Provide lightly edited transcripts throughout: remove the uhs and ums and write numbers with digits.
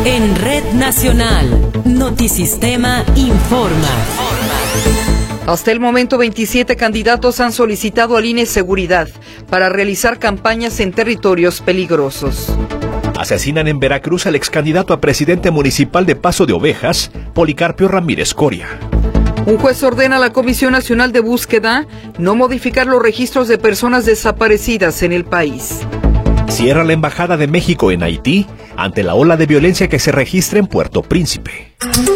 En Red Nacional, Notisistema informa. Hasta el momento, 27 candidatos han solicitado al INE seguridad para realizar campañas en territorios peligrosos. Asesinan en Veracruz al excandidato a presidente municipal de Paso de Ovejas, Policarpio Ramírez Coria. Un juez ordena a la Comisión Nacional de Búsqueda no modificar los registros de personas desaparecidas en el país. Cierra la Embajada de México en Haití ante la ola de violencia que se registra en Puerto Príncipe.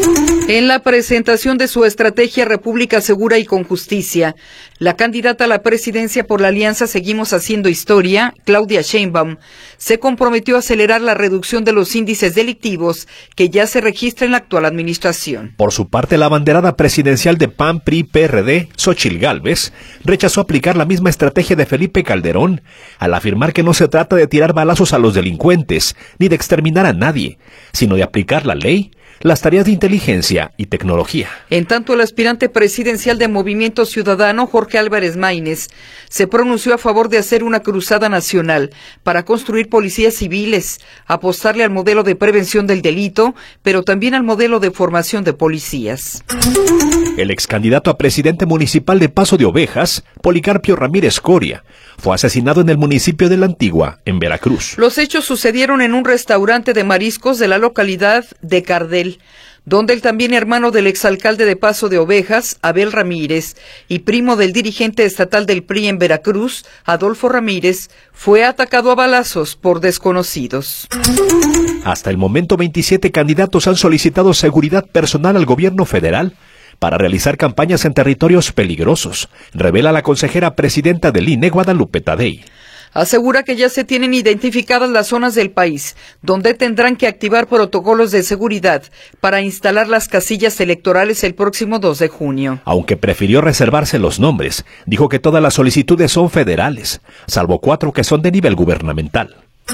En la presentación de su estrategia República Segura y con Justicia, la candidata a la presidencia por la Alianza Seguimos Haciendo Historia, Claudia Sheinbaum, se comprometió a acelerar la reducción de los índices delictivos que ya se registra en la actual administración. Por su parte, la abanderada presidencial de PAN, PRI, PRD, Xóchitl Gálvez, rechazó aplicar la misma estrategia de Felipe Calderón al afirmar que no se trata de tirar balazos a los delincuentes ni de exterminar a nadie, sino de aplicar la ley, las tareas de inteligencia y tecnología. En tanto, el aspirante presidencial de Movimiento Ciudadano, Jorge Álvarez Maínez, se pronunció a favor de hacer una cruzada nacional para construir policías civiles, apostarle al modelo de prevención del delito, pero también al modelo de formación de policías. El excandidato a presidente municipal de Paso de Ovejas, Policarpio Ramírez Coria, fue asesinado en el municipio de La Antigua, en Veracruz. Los hechos sucedieron en un restaurante de mariscos de la localidad de Cardel, donde el también hermano del exalcalde de Paso de Ovejas, Abel Ramírez, y primo del dirigente estatal del PRI en Veracruz, Adolfo Ramírez, fue atacado a balazos por desconocidos. Hasta el momento, 27 candidatos han solicitado seguridad personal al gobierno federal para realizar campañas en territorios peligrosos, revela la consejera presidenta del INE, Guadalupe Tadei. Asegura que ya se tienen identificadas las zonas del país donde tendrán que activar protocolos de seguridad para instalar las casillas electorales el próximo 2 de junio. Aunque prefirió reservarse los nombres, dijo que todas las solicitudes son federales, salvo 4 que son de nivel gubernamental.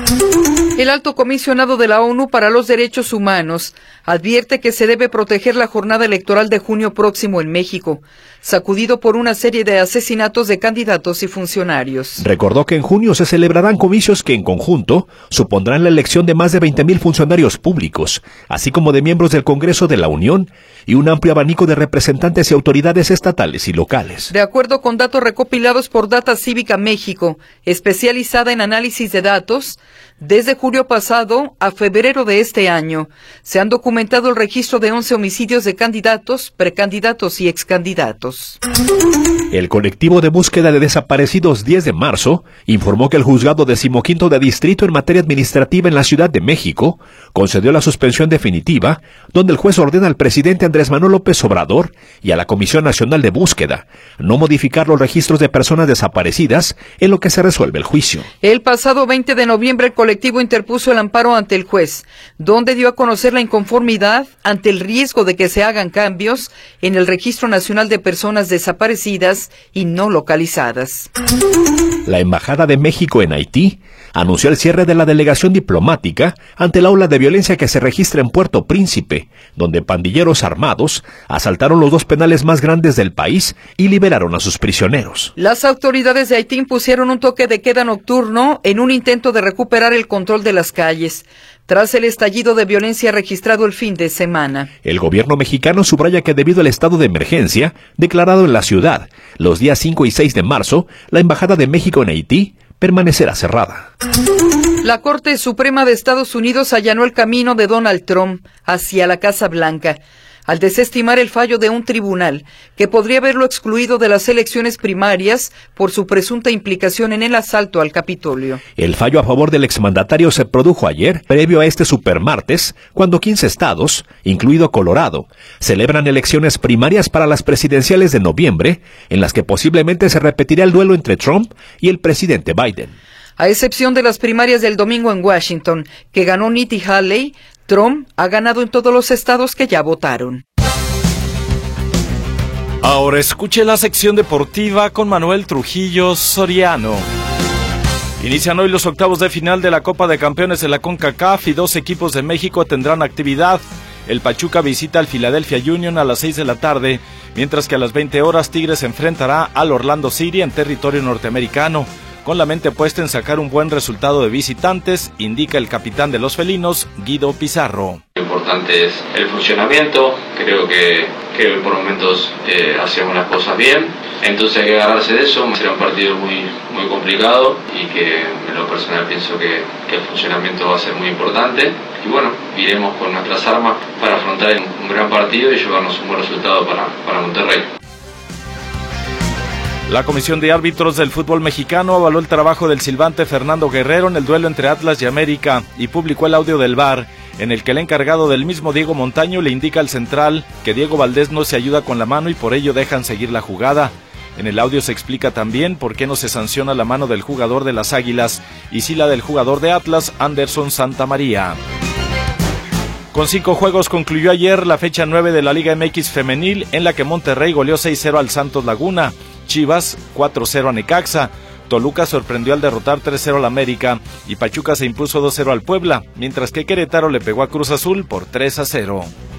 El alto comisionado de la ONU para los Derechos Humanos advierte que se debe proteger la jornada electoral de junio próximo en México, sacudido por una serie de asesinatos de candidatos y funcionarios. Recordó que en junio se celebrarán comicios que en conjunto supondrán la elección de más de 20,000 funcionarios públicos, así como de miembros del Congreso de la Unión y un amplio abanico de representantes y autoridades estatales y locales. De acuerdo con datos recopilados por Data Cívica México, especializada en análisis de datos, desde julio pasado a febrero de este año, se han documentado el registro de 11 homicidios de candidatos, precandidatos y excandidatos. El colectivo de búsqueda de desaparecidos 10 de marzo informó que el juzgado 15º de distrito en materia administrativa en la Ciudad de México concedió la suspensión definitiva, donde el juez ordena al presidente Andrés Manuel López Obrador y a la Comisión Nacional de Búsqueda no modificar los registros de personas desaparecidas en lo que se resuelve el juicio. El pasado 20 de noviembre, el colectivo interpuso el amparo ante el juez, donde dio a conocer la inconformidad ante el riesgo de que se hagan cambios en el Registro Nacional de Personas Desaparecidas y no localizadas. La Embajada de México en Haití anunció el cierre de la delegación diplomática ante la ola de violencia que se registra en Puerto Príncipe, donde pandilleros armados asaltaron los 2 penales más grandes del país y liberaron a sus prisioneros. Las autoridades de Haití impusieron un toque de queda nocturno en un intento de recuperar el control de las calles, tras el estallido de violencia registrado el fin de semana. El gobierno mexicano subraya que debido al estado de emergencia declarado en la ciudad los días 5 y 6 de marzo, la Embajada de México en Haití permanecerá cerrada. La Corte Suprema de Estados Unidos allanó el camino de Donald Trump hacia la Casa Blanca, al desestimar el fallo de un tribunal que podría haberlo excluido de las elecciones primarias por su presunta implicación en el asalto al Capitolio. El fallo a favor del exmandatario se produjo ayer, previo a este supermartes, cuando 15 estados, incluido Colorado, celebran elecciones primarias para las presidenciales de noviembre, en las que posiblemente se repetirá el duelo entre Trump y el presidente Biden. A excepción de las primarias del domingo en Washington, que ganó Nikki Haley, Trump ha ganado en todos los estados que ya votaron. Ahora escuche la sección deportiva con Manuel Trujillo Soriano. Inician hoy los octavos de final de la Copa de Campeones de la CONCACAF y 2 equipos de México tendrán actividad. El Pachuca visita al Philadelphia Union a las 6 de la tarde, mientras que a las 20 horas Tigres se enfrentará al Orlando City en territorio norteamericano. Con la mente puesta en sacar un buen resultado de visitantes, indica el capitán de los felinos, Guido Pizarro. importante es el funcionamiento. Creo que por momentos hacemos las cosas bien, entonces hay que agarrarse de eso. Será un partido muy complicado y que en lo personal pienso que el funcionamiento va a ser muy importante, y bueno, iremos con nuestras armas para afrontar un gran partido y llevarnos un buen resultado para Monterrey. La Comisión de Árbitros del Fútbol Mexicano avaló el trabajo del silbante Fernando Guerrero en el duelo entre Atlas y América y publicó el audio del VAR, en el que el encargado del mismo Diego Montaño le indica al central que Diego Valdés no se ayuda con la mano y por ello dejan seguir la jugada. En el audio se explica también por qué no se sanciona la mano del jugador de las Águilas y sí la del jugador de Atlas, Anderson Santamaría. Con 5 juegos concluyó ayer la fecha 9 de la Liga MX Femenil, en la que Monterrey goleó 6-0 al Santos Laguna, Chivas 4-0 a Necaxa, Toluca sorprendió al derrotar 3-0 al América y Pachuca se impuso 2-0 al Puebla, mientras que Querétaro le pegó a Cruz Azul por 3-0.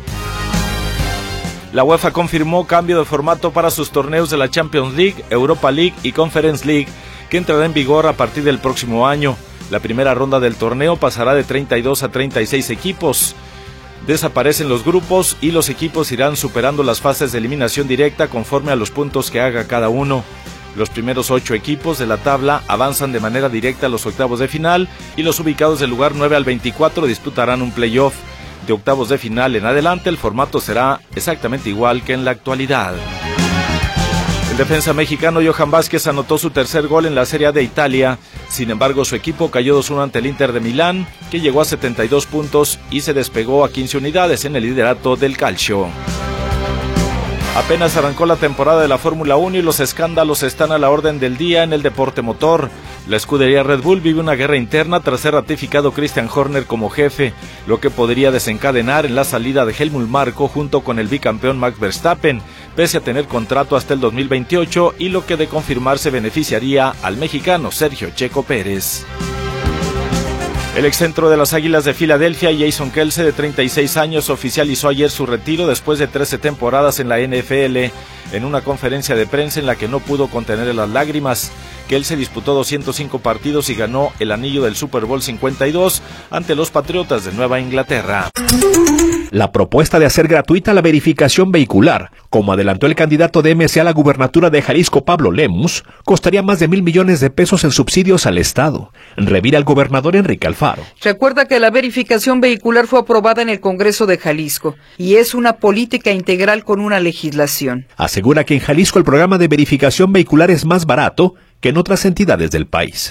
La UEFA confirmó cambio de formato para sus torneos de la Champions League, Europa League y Conference League, que entrará en vigor a partir del próximo año. La primera ronda del torneo pasará de 32 a 36 equipos. Desaparecen los grupos y los equipos irán superando las fases de eliminación directa conforme a los puntos que haga cada uno. Los primeros 8 equipos de la tabla avanzan de manera directa a los octavos de final y los ubicados del lugar 9 al 24 disputarán un playoff. De octavos de final en adelante el formato será exactamente igual que en la actualidad. El defensa mexicano Johan Vázquez anotó su tercer gol en la Serie A de Italia. Sin embargo, su equipo cayó 2-1 ante el Inter de Milán, que llegó a 72 puntos y se despegó a 15 unidades en el liderato del calcio. Apenas arrancó la temporada de la Fórmula 1 y los escándalos están a la orden del día en el deporte motor. La escudería Red Bull vive una guerra interna tras ser ratificado Christian Horner como jefe, lo que podría desencadenar en la salida de Helmut Marko junto con el bicampeón Max Verstappen, pese a tener contrato hasta el 2028 y lo que de confirmarse beneficiaría al mexicano Sergio Checo Pérez. El excentro de las Águilas de Filadelfia, Jason Kelce, de 36 años, oficializó ayer su retiro después de 13 temporadas en la NFL. En una conferencia de prensa en la que no pudo contener las lágrimas, Kelce disputó 205 partidos y ganó el anillo del Super Bowl 52 ante los Patriotas de Nueva Inglaterra. La propuesta de hacer gratuita la verificación vehicular, como adelantó el candidato de MC a la gubernatura de Jalisco, Pablo Lemus, costaría más de 1,000 millones de pesos en subsidios al Estado. Revira el gobernador Enrique Alfaro. Recuerda que la verificación vehicular fue aprobada en el Congreso de Jalisco y es una política integral con una legislación. Asegura que en Jalisco el programa de verificación vehicular es más barato que en otras entidades del país.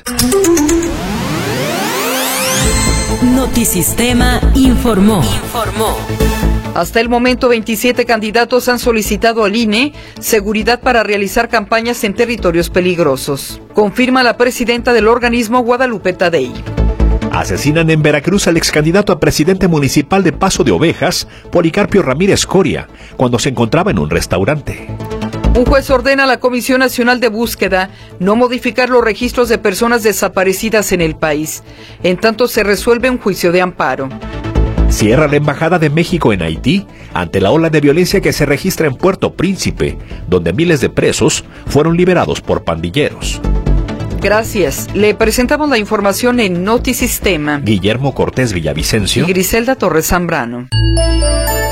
Notisistema informó. Hasta el momento, 27 candidatos han solicitado al INE seguridad para realizar campañas en territorios peligrosos. Confirma la presidenta del organismo, Guadalupe Tadei. Asesinan en Veracruz al excandidato a presidente municipal de Paso de Ovejas, Policarpio Ramírez Coria, cuando se encontraba en un restaurante. Un juez ordena a la Comisión Nacional de Búsqueda no modificar los registros de personas desaparecidas en el país. En tanto se resuelve un juicio de amparo. Cierra la Embajada de México en Haití ante la ola de violencia que se registra en Puerto Príncipe, donde miles de presos fueron liberados por pandilleros. Gracias. Le presentamos la información en Notisistema. Guillermo Cortés Villavicencio y Griselda Torres Zambrano.